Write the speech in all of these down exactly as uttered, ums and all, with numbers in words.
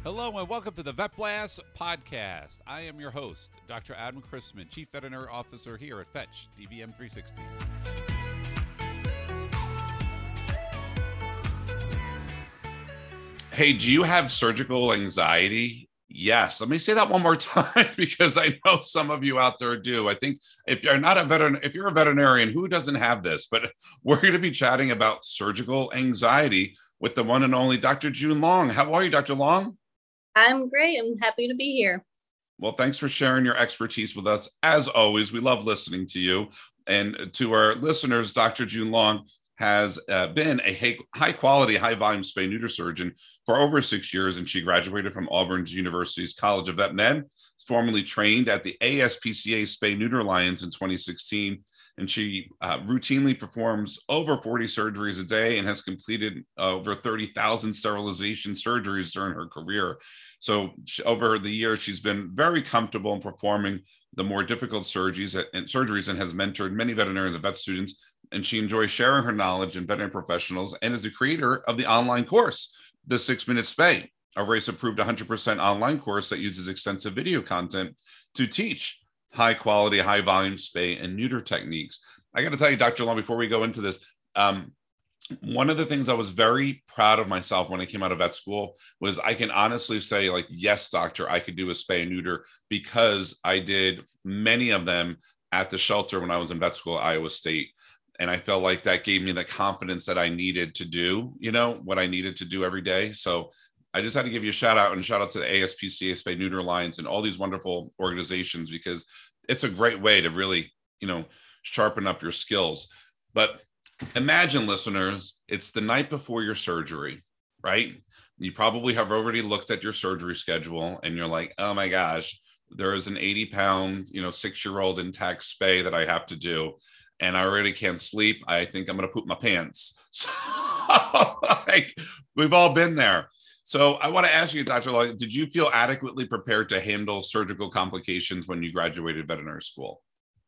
Hello and welcome to the Vet Blast podcast. I am your host, Doctor Adam Chrisman, Chief Veterinary Officer here at Fetch D V M three sixty. Hey, do you have surgical anxiety? Yes. Let me say that one more time because I know some of you out there do. I think if you're not a veteran, if you're a veterinarian, who doesn't have this? But we're going to be chatting about surgical anxiety with the one and only Doctor June Long. How are you, Doctor Long? I'm great. I'm happy to be here. Well, thanks for sharing your expertise with us. As always, we love listening to you. And to our listeners, Doctor June Long has uh, been a high quality, high volume spay neuter surgeon for over six years. And she graduated from Auburn University's College of Vet Med, formerly trained at the A S P C A Spay Neuter Alliance in twenty sixteen. And she uh, routinely performs over forty surgeries a day and has completed uh, over thirty thousand sterilization surgeries during her career. So she, over the years, she's been very comfortable in performing the more difficult surgeries and surgeries and has mentored many veterinarians and vet students. And she enjoys sharing her knowledge in veterinary professionals and is the creator of the online course, The Six Minute Spay, a R A C E-approved one hundred percent online course that uses extensive video content to teach high quality, high volume spay and neuter techniques. I got to tell you, Doctor Long, before we go into this, um, one of the things I was very proud of myself when I came out of vet school was I can honestly say, like, yes, doctor, I could do a spay and neuter because I did many of them at the shelter when I was in vet school at Iowa State. And I felt like that gave me the confidence that I needed to do, you know, what I needed to do every day. So I just had to give you a shout out and shout out to the A S P C A Spay Neuter Alliance and all these wonderful organizations, because it's a great way to really, you know, sharpen up your skills. But imagine, listeners, it's the night before your surgery, right? You probably have already looked at your surgery schedule and you're like, oh my gosh, there is an eighty pound, you know, six-year-old intact spay that I have to do. And I already can't sleep. I think I'm going to poop my pants. So like, we've all been there. So I want to ask you, Doctor Long, did you feel adequately prepared to handle surgical complications when you graduated veterinary school?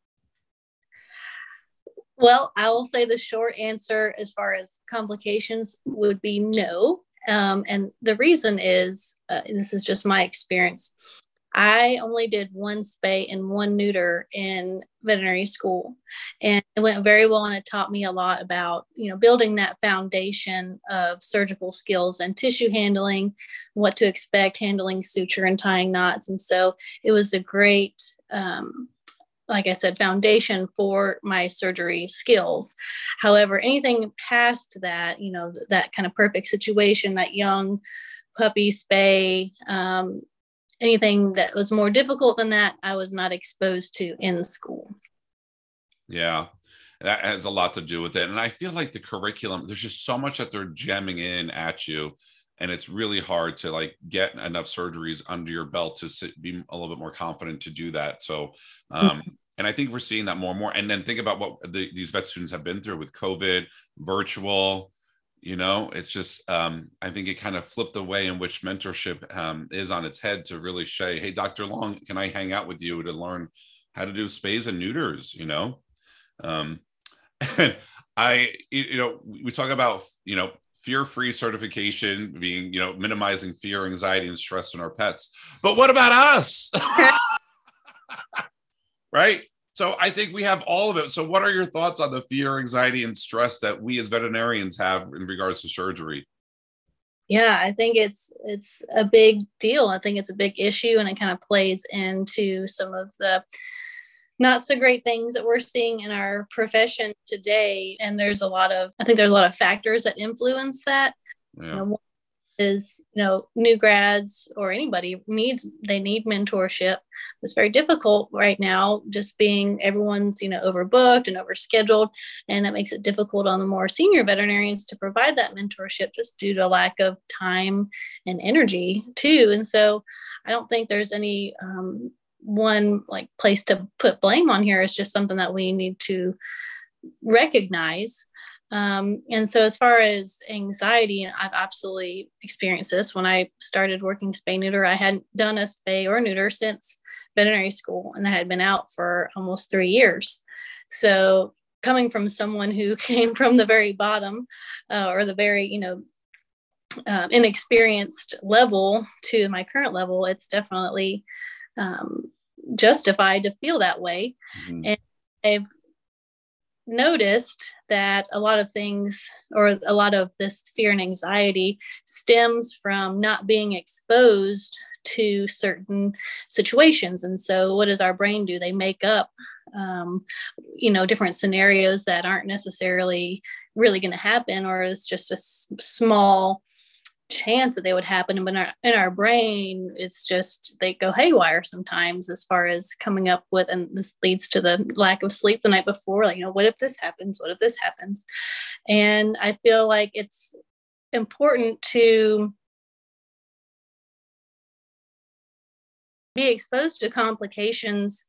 Well, I will say the short answer as far as complications would be no. Um, and the reason is, uh, and this is just my experience, I only did one spay and one neuter in veterinary school, and it went very well. And it taught me a lot about, you know, building that foundation of surgical skills and tissue handling, what to expect, handling suture and tying knots. And so it was a great, um, like I said, foundation for my surgery skills. However, anything past that, you know, that kind of perfect situation, that young puppy spay, um, anything that was more difficult than that, I was not exposed to in school. Yeah, that has a lot to do with it. And I feel like the curriculum, there's just so much that they're jamming in at you. And it's really hard to like get enough surgeries under your belt to sit, be a little bit more confident to do that. So, um, and I think we're seeing that more and more. And then think about what the, these vet students have been through with COVID, virtual. You know, it's just, um, I think it kind of flipped the way in which mentorship um, is on its head to really say, hey, Doctor Long, can I hang out with you to learn how to do spays and neuters, you know? Um, and I, you know, we talk about, you know, fear-free certification being, you know, minimizing fear, anxiety, and stress in our pets. But what about us? Right? So I think we have all of it. So what are your thoughts on the fear, anxiety, and stress that we as veterinarians have in regards to surgery? Yeah, I think it's it's a big deal. I think it's a big issue, and it kind of plays into some of the not so great things that we're seeing in our profession today. And there's a lot of, I think there's a lot of factors that influence that. Yeah. You know, one is, you know, new grads or anybody needs, they need mentorship. It's very difficult right now, just being everyone's, you know, overbooked and overscheduled. And that makes it difficult on the more senior veterinarians to provide that mentorship just due to lack of time and energy too. And so I don't think there's any, um, one like place to put blame on here. Is just something that we need to recognize. Um, and so as far as anxiety, I've absolutely experienced this. When I started working spay neuter, I hadn't done a spay or neuter since veterinary school, and I had been out for almost three years. So coming from someone who came from the very bottom uh, or the very, you know, um, inexperienced level to my current level, it's definitely um, justified to feel that way. Mm-hmm. And I've noticed that a lot of things, or a lot of this fear and anxiety, stems from not being exposed to certain situations. And so what does our brain do? They make up um, you know, different scenarios that aren't necessarily really going to happen, or it's just a s- small chance that they would happen. But in our, in our brain, it's just, they go haywire sometimes as far as coming up with, and this leads to the lack of sleep the night before. Like, you know, what if this happens? What if this happens? And I feel like it's important to be exposed to complications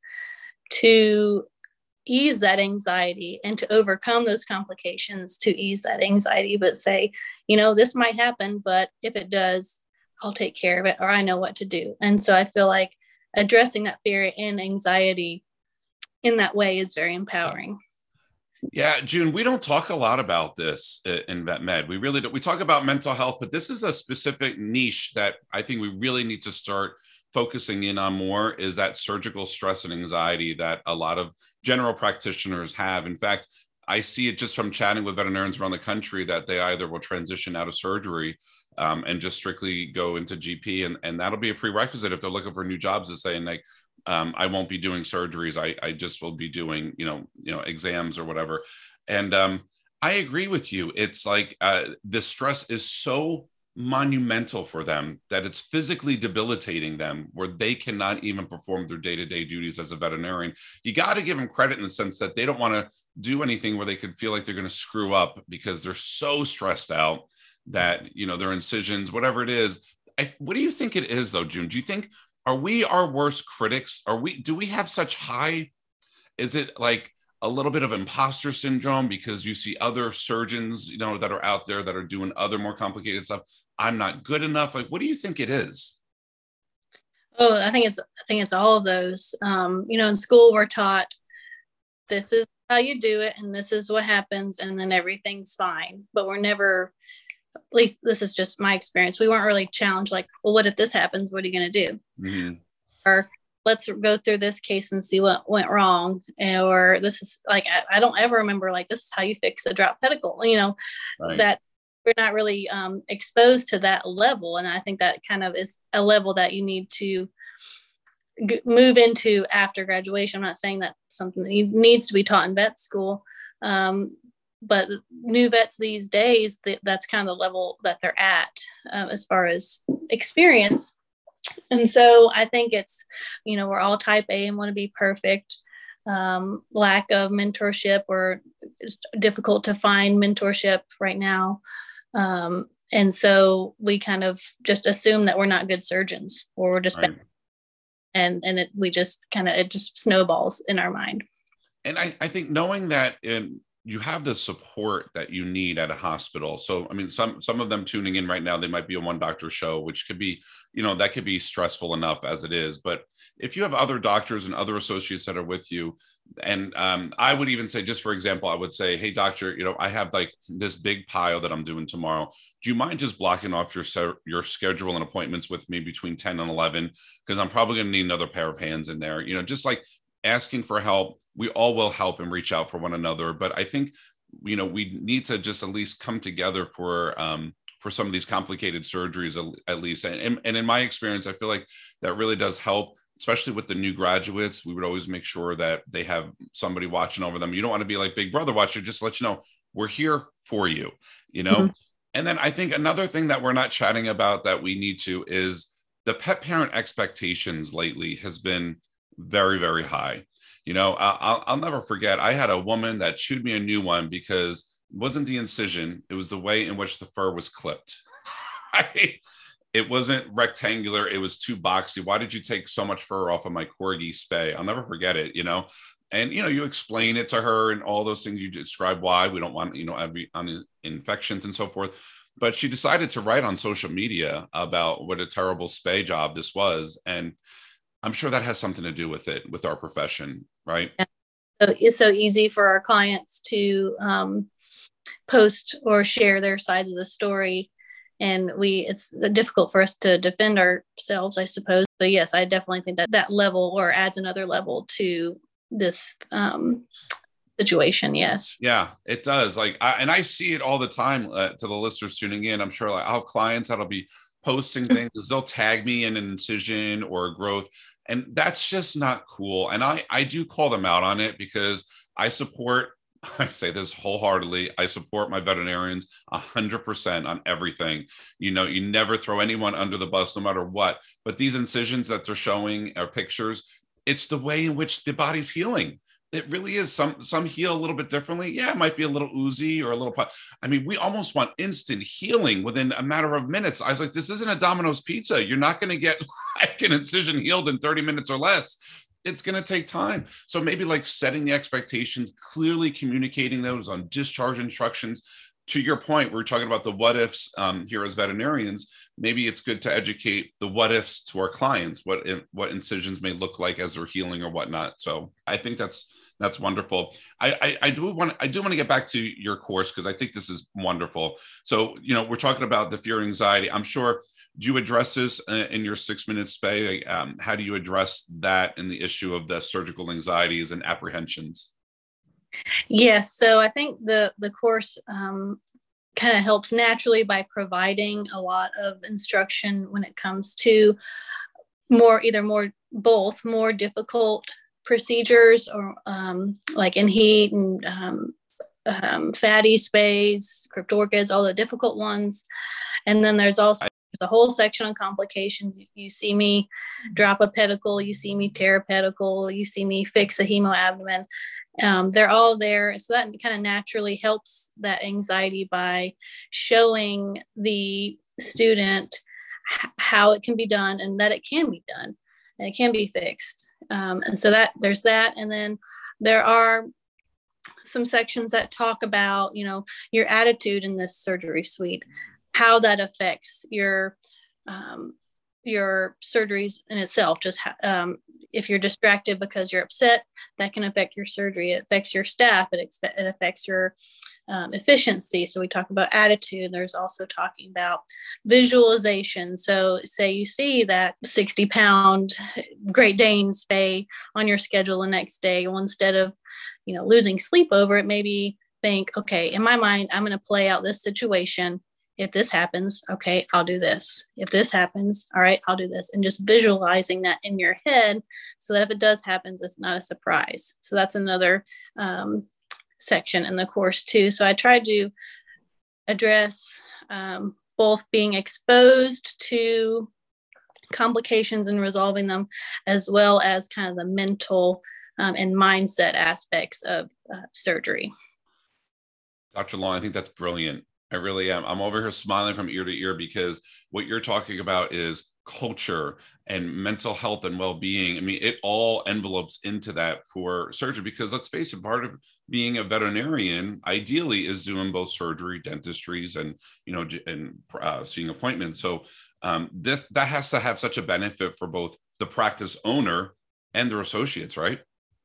to ease that anxiety, and to overcome those complications to ease that anxiety. But say, you know, this might happen, but if it does, I'll take care of it, or I know what to do. And so I feel like addressing that fear and anxiety in that way is very empowering. Yeah, June, we don't talk a lot about this in Vet Med. We really don't. We talk about mental health, but this is a specific niche that I think we really need to start focusing in on more, is that surgical stress and anxiety that a lot of general practitioners have. In fact, I see it just from chatting with veterinarians around the country that they either will transition out of surgery um, and just strictly go into G P. And, and that'll be a prerequisite if they're looking for new jobs, is saying like, um, I won't be doing surgeries. I, I just will be doing, you know, you know, exams or whatever. And um, I agree with you. It's like uh, the stress is so monumental for them that it's physically debilitating them, where they cannot even perform their day-to-day duties as a veterinarian. You got to give them credit in the sense that they don't want to do anything where they could feel like they're going to screw up, because they're so stressed out that, you know, their incisions, whatever it is. I, what do you think it is though, June? Do you think, are we our worst critics? Are we, do we have such high, is it like a little bit of imposter syndrome because you see other surgeons, you know, that are out there that are doing other more complicated stuff? I'm not good enough. Like, what do you think it is? Oh, I think it's, I think it's all of those. Um, you know, in school, we're taught this is how you do it, and this is what happens, and then everything's fine. But we're never, at least this is just my experience, we weren't really challenged like, well, what if this happens? What are you going to do? Mm-hmm. Or let's go through this case and see what went wrong. Or this is like, I, I don't ever remember like, this is how you fix a drop pedicle, you know, right. That we're not really um, exposed to that level. And I think that kind of is a level that you need to g- move into after graduation. I'm not saying that's something that needs to be taught in vet school. Um, but new vets these days, th- that's kind of the level that they're at uh, as far as experience. And so I think it's, you know, we're all type A and want to be perfect. Um, lack of mentorship, or it's difficult to find mentorship right now. Um, and so we kind of just assume that we're not good surgeons, or we're just, right. bad. and, and it, we just kind of, it just snowballs in our mind. And I, I think knowing that in, you have the support that you need at a hospital. So, I mean, some, some of them tuning in right now, they might be a one doctor show, which could be, you know, that could be stressful enough as it is. But if you have other doctors and other associates that are with you, and um, I would even say, just for example, I would say, hey, doctor, you know, I have like this big pile that I'm doing tomorrow. Do you mind just blocking off your, your schedule and appointments with me between ten and eleven? Because I'm probably going to need another pair of hands in there, you know, just like asking for help. We all will help and reach out for one another. But I think, you know, we need to just at least come together for, um, for some of these complicated surgeries, at least. And, and in my experience, I feel like that really does help, especially with the new graduates. We would always make sure that they have somebody watching over them. You don't want to be like Big Brother watcher, just to let you know, we're here for you, you know? Mm-hmm. And then I think another thing that we're not chatting about that we need to is the pet parent expectations lately has been very, very high. You know, I'll, I'll never forget, I had a woman that chewed me a new one because it wasn't the incision, it was the way in which the fur was clipped. Right? It wasn't rectangular, it was too boxy. Why did you take so much fur off of my Corgi Spay? I'll never forget it, you know? And, you know, you explain it to her and all those things, you describe why we don't want, you know, every on infections and so forth. But she decided to write on social media about what a terrible spay job this was. And I'm sure that has something to do with it, with our profession, right? Yeah. So it's so easy for our clients to um, post or share their sides of the story. and we it's difficult for us to defend ourselves, I suppose. So yes, I definitely think that that level or adds another level to this um, situation. Yes. Yeah, it does. Like, I, and I see it all the time uh, to the listeners tuning in. I'm sure like I'll have clients that'll be posting things, they'll tag me in an incision or a growth, and that's just not cool. And I I do call them out on it because I support. I say this wholeheartedly. I support my veterinarians a hundred percent on everything. You know, you never throw anyone under the bus, no matter what. But these incisions that they're showing are pictures. It's the way in which the body's healing. It really is. Some some heal a little bit differently. Yeah, it might be a little oozy or a little. I mean, we almost want instant healing within a matter of minutes. I was like, this isn't a Domino's pizza. You're not going to get like an incision healed in thirty minutes or less. It's going to take time. So maybe like setting the expectations, clearly communicating those on discharge instructions. To your point, we're talking about the what ifs um, here as veterinarians. Maybe it's good to educate the what ifs to our clients, what what incisions may look like as they're healing or whatnot. So I think that's that's wonderful. I, I, I do want I do want to get back to your course because I think this is wonderful. So, you know, we're talking about the fear and anxiety. I'm sure, do you address this in your six minute spay? Um, how do you address that in the issue of the surgical anxieties and apprehensions? Yes. So I think the, the course um, kind of helps naturally by providing a lot of instruction when it comes to more, either more, both more difficult procedures or um, like in heat and um, um, fatty spays, cryptorchids, all the difficult ones. And then there's also the whole section on complications. You see me drop a pedicle, you see me tear a pedicle, you see me fix a hemoabdomen. Um, they're all there. So that kind of naturally helps that anxiety by showing the student h- how it can be done and that it can be done and it can be fixed. Um, and so that there's that. And then there are some sections that talk about, you know, your attitude in this surgery suite, how that affects your um, your surgeries in itself. Just um, if you're distracted because you're upset, that can affect your surgery. It affects your staff. It, expe- it affects your um, efficiency. So we talk about attitude. There's also talking about visualization. So say you see that sixty pound Great Dane spay on your schedule the next day. Well, instead of, you know, losing sleep over it, maybe think, okay, in my mind, I'm going to play out this situation. If this happens, okay, I'll do this. If this happens, all right, I'll do this. And just visualizing that in your head so that if it does happen, it's not a surprise. So that's another um, section in the course too. So I tried to address um, both being exposed to complications and resolving them, as well as kind of the mental um, and mindset aspects of uh, surgery. Doctor Long, I think that's brilliant. I really am. I'm over here smiling from ear to ear because what you're talking about is culture and mental health and well-being. I mean, it all envelopes into that for surgery because let's face it, part of being a veterinarian ideally is doing both surgery, dentistries, and, you know, and uh, seeing appointments. So um, this, that has to have such a benefit for both the practice owner and their associates, right?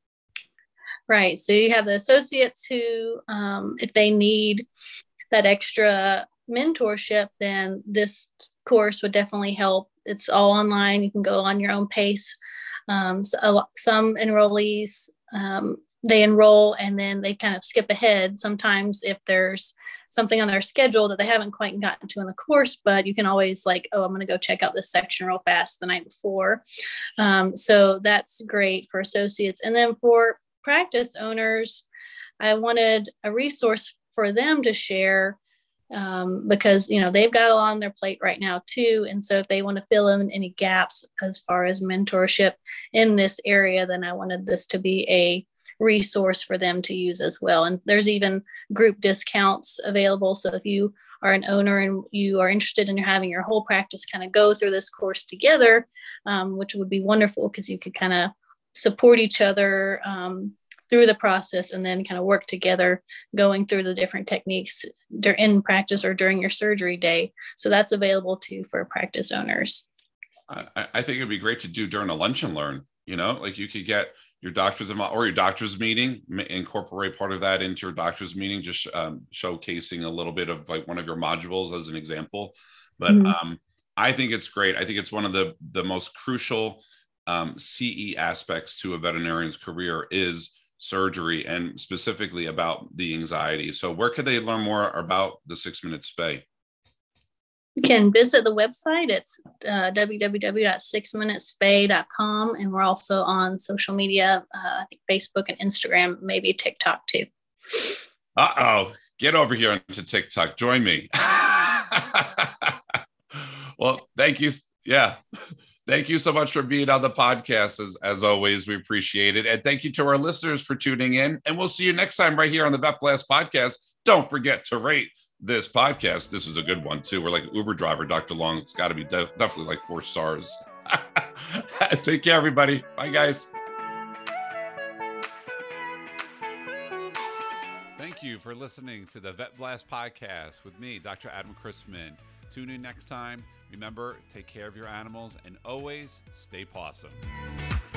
Right. So you have the associates who, um, if they need that extra mentorship, then this course would definitely help. It's all online. You can go on your own pace. Um, so a lot, some enrollees, um, they enroll and then they kind of skip ahead. Sometimes if there's something on their schedule that they haven't quite gotten to in the course, but you can always like, oh, I'm going to go check out this section real fast the night before. Um, so that's great for associates. And then for practice owners, I wanted a resource for them to share um, because, you know, they've got a lot on their plate right now too. And so if they want to fill in any gaps as far as mentorship in this area, then I wanted this to be a resource for them to use as well. And there's even group discounts available. So if you are an owner and you are interested in having your whole practice kind of go through this course together, um, which would be wonderful because you could kind of support each other um, through the process and then kind of work together going through the different techniques in practice or during your surgery day. So that's available too for practice owners. I, I think it'd be great to do during a lunch and learn, you know, like you could get, your doctor's or your doctor's meeting, incorporate part of that into your doctor's meeting, just um, showcasing a little bit of like one of your modules as an example. But mm-hmm. um, I think it's great. I think it's one of the, the most crucial um, C E aspects to a veterinarian's career is surgery, and specifically about the anxiety. So where could they learn more about the Six Minute Spay? You can visit the website. It's uh, w w w dot six minute spay dot com. And we're also on social media, uh, I think Facebook and Instagram, maybe TikTok too. Uh-oh. Get over here into TikTok. Join me. Well, thank you. Yeah. Thank you so much for being on the podcast. As, as always, we appreciate it. And thank you to our listeners for tuning in. And we'll see you next time right here on the Vet Blast podcast. Don't forget to rate this podcast. This is a good one too. We're like Uber driver, Doctor Long. It's got to be de- definitely like four stars. Take care, everybody. Bye, guys. Thank you for listening to the Vet Blast podcast with me, Doctor Adam Chrisman. Tune in next time. Remember, take care of your animals and always stay pawsome.